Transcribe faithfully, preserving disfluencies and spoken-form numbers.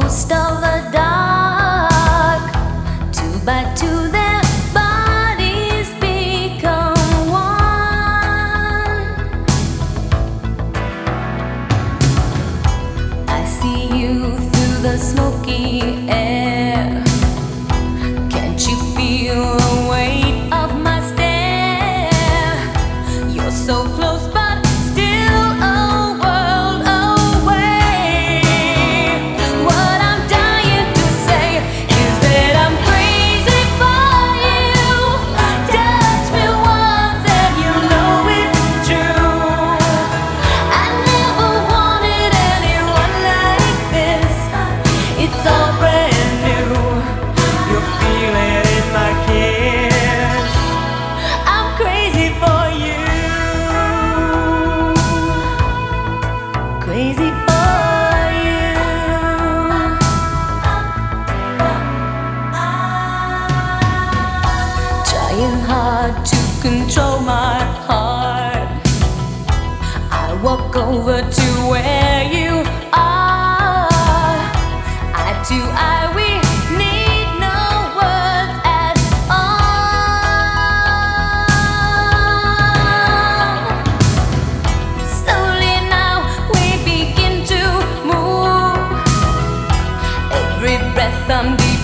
most of the dark. Two by two, their bodies become one. I see you through the smoky air. Can't you feel the weight of my stare? You're so close, but still a world away. What I'm dying to say is that I'm crazy for you. Touch me once and you know it's true. I never wanted anyone like this. It's all brand new. You're feeling in my kiss. I'm crazy for you. Crazy for you. Trying hard to control my heart. I walk over to where you are. Eye to eye, we need no words at all. Slowly now we begin to move. Every breath I'm deep